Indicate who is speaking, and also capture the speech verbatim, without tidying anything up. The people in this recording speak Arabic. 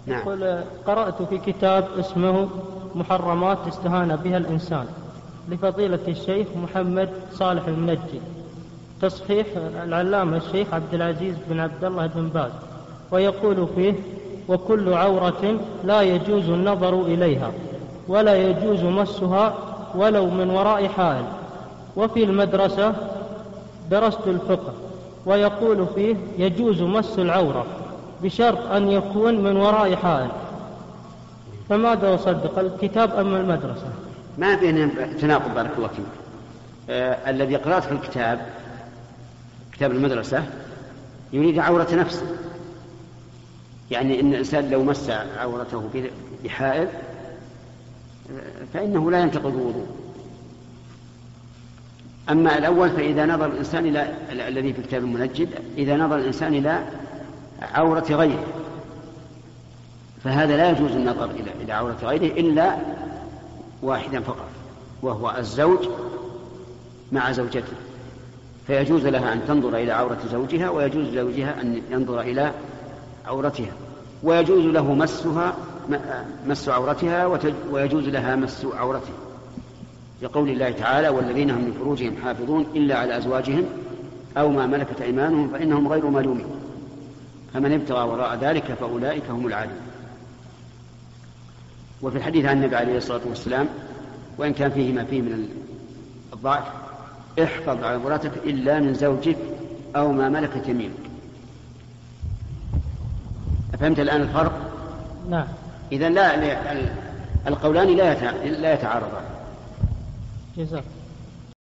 Speaker 1: نعم.
Speaker 2: يقول قرأت في كتاب اسمه محرمات استهان بها الإنسان لفضيلة الشيخ محمد صالح المنجي، تصحيح العلامة الشيخ عبد العزيز بن عبد الله بن باز، ويقول فيه: وكل عورة لا يجوز النظر إليها ولا يجوز مسها ولو من وراء حائل. وفي المدرسة درست الفقه ويقول فيه: يجوز مس العورة بشرط أن يكون من وراء حائل. فماذا أصدق، الكتاب أم المدرسة؟
Speaker 1: ما بين تناقض بارك الله فيك. آه الذي قرأت في الكتاب كتاب المدرسة يريد عورة نفسه، يعني إن الإنسان لو مس عورته بحائل فإنه لا ينتقض الوضوء. أما الأول فإذا نظر الإنسان إلى الذي في كتاب المنجد، إذا نظر الإنسان إلى عورة غيره فهذا لا يجوز النظر إلى عورة غيره إلا واحدا فقط، وهو الزوج مع زوجته، فيجوز لها أن تنظر إلى عورة زوجها ويجوز لزوجها أن ينظر إلى عورتها، ويجوز له مسها مس عورتها ويجوز لها مس عورته، لقول الله تعالى: والذين هم لفروجهم حافظون إلا على أزواجهم أو ما ملكت أيمانهم فإنهم غير ملومين، فمن ابتغى وراء ذلك فأولئك هم العادون. وفي الحديث عن النبي عليه الصلاة والسلام، وإن كان فيه ما فيه من الضعف: احفظ عورتك إلا من زوجك أو ما ملكت يمينك. أفهمت الآن الفرق؟
Speaker 2: نعم.
Speaker 1: إذن لا القولان لا يتعارضان.
Speaker 2: جزاك.